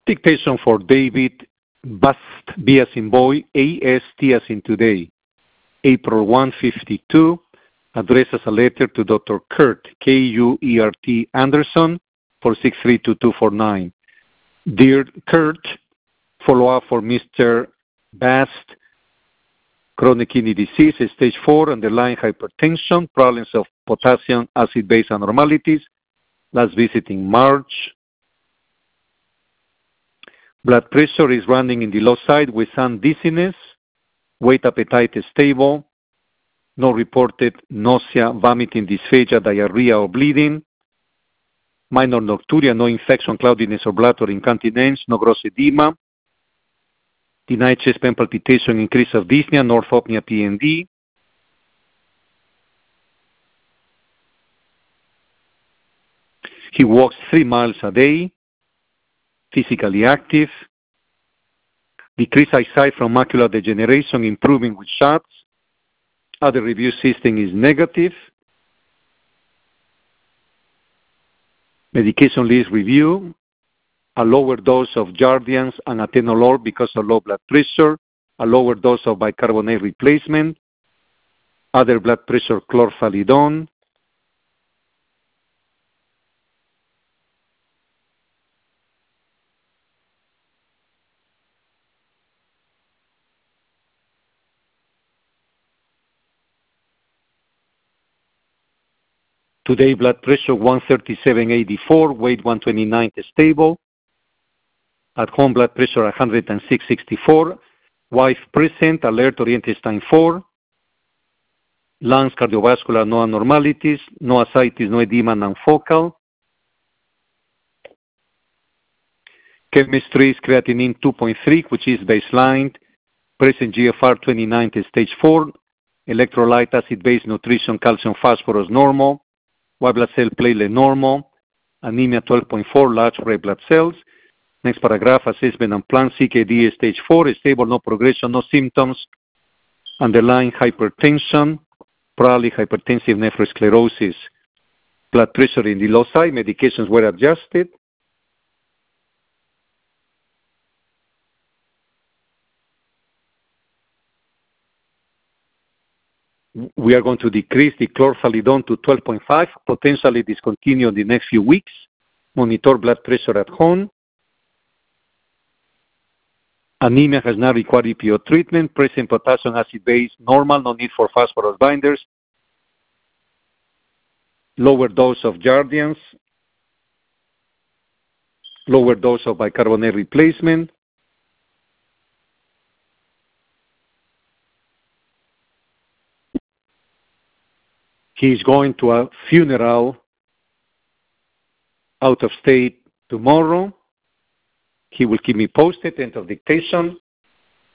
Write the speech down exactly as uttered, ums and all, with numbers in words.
Dictation for David Bast, B as in boy, A S T as in today, April first, fifty-two, addressed as a letter to Doctor Kurt, K U E R T Anderson, four six three two two four nine. Dear Kurt, follow-up for Mister Bast, chronic kidney disease, stage four, underlying hypertension, problems of potassium acid-base abnormalities, last visit in March. Blood pressure is running in the low side with some dizziness, weight appetite is stable, no reported nausea, vomiting, dysphagia, diarrhea, or bleeding, minor nocturia, no infection, cloudiness, or blood or incontinence, no gross edema, denied chest pain palpitation, increase of dyspnea, no orthopnea, P N D. He walks three miles a day, physically active, decreased eyesight from macular degeneration, improving with shots. Other review system is negative. Medication list review, a lower dose of Jardiance and atenolol because of low blood pressure, a lower dose of bicarbonate replacement, other blood pressure chlorphalidone, today blood pressure one thirty-seven eighty-four, weight one twenty-nine, stable. At home blood pressure one hundred six sixty-four. Wife present, alert, oriented time four. Lungs, cardiovascular, no abnormalities, no ascites, no edema, non-focal. Chemistry is creatinine two point three, which is baseline. Present G F R twenty-nine, stage four. Electrolyte, acid-base, nutrition, calcium, phosphorus, normal. White blood cell platelet, normal. Anemia twelve point four, large red blood cells. Next paragraph, assessment and plan, C K D stage four, stable, no progression, no symptoms. Underlying hypertension, probably hypertensive nephrosclerosis. Blood pressure in the low side, medications were adjusted. We are going to decrease the chlorphalidone to twelve point five, potentially discontinue in the next few weeks. Monitor blood pressure at home. Anemia has not required E P O treatment. Present potassium acid base normal, no need for phosphorus binders. Lower dose of Jardiance. Lower dose of bicarbonate replacement. He is going to a funeral out of state tomorrow. He will keep me posted, end of dictation.